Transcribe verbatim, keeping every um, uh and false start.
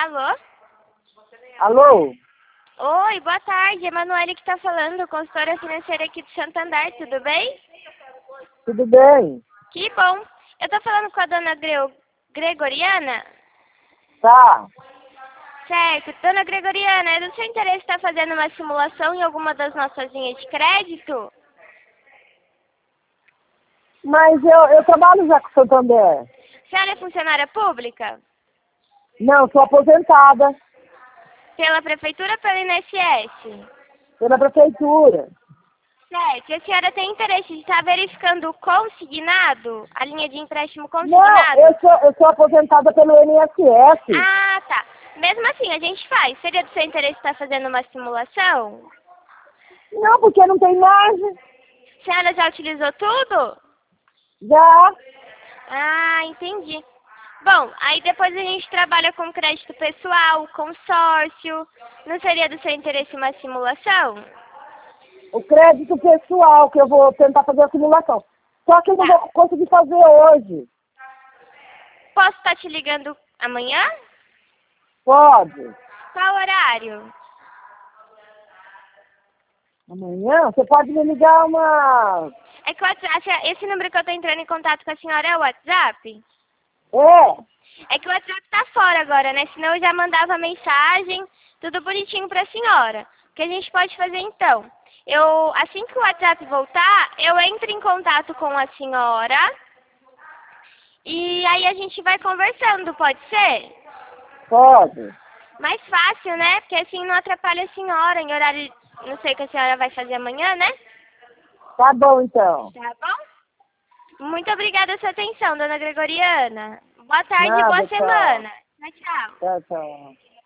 Alô? Alô? Oi, boa tarde. Emanuele que está falando, consultora financeira aqui do Santander, tudo bem? Tudo bem? Que bom. Eu estou falando com a dona Gre- Gregoriana? Tá. Certo. Dona Gregoriana, é do seu interesse estar fazendo uma simulação em alguma das nossas linhas de crédito? Mas eu, eu trabalho já com o Santander. A senhora é funcionária pública? Não, sou aposentada Pela prefeitura ou pela I N S S? pela prefeitura. Certo. E a senhora tem interesse de estar verificando o consignado? A linha de empréstimo Não, consignado? eu sou, eu sou aposentada pelo I N S S. Ah, tá. Mesmo assim, a gente faz. Seria do seu interesse estar fazendo uma simulação? Não, porque não tem margem. A senhora já utilizou tudo? Já. Ah, entendi. Bom, aí depois a gente trabalha com crédito pessoal, consórcio. Não seria do seu interesse uma simulação? O crédito pessoal, que eu vou tentar fazer a simulação. Só que eu não Tá. vou conseguir fazer hoje. Posso estar te ligando amanhã? Pode. Qual horário? Amanhã? Você pode me ligar uma... É que o WhatsApp, esse número que eu estou entrando em contato com a senhora é o WhatsApp? É. É que o WhatsApp tá fora agora, né? Senão eu já mandava mensagem, tudo bonitinho pra senhora. O que a gente pode fazer então? Eu, assim que o WhatsApp voltar, eu entro em contato com a senhora e aí a gente vai conversando, pode ser? Pode. Mais fácil, né? Porque assim não atrapalha a senhora em horário, não sei o que a senhora vai fazer amanhã, né? Tá bom, então. Tá bom? Muito obrigada pela sua atenção, dona Gregoriana. Boa tarde e Nada, boa tchau. semana. Tchau, tchau. Tchau, tchau.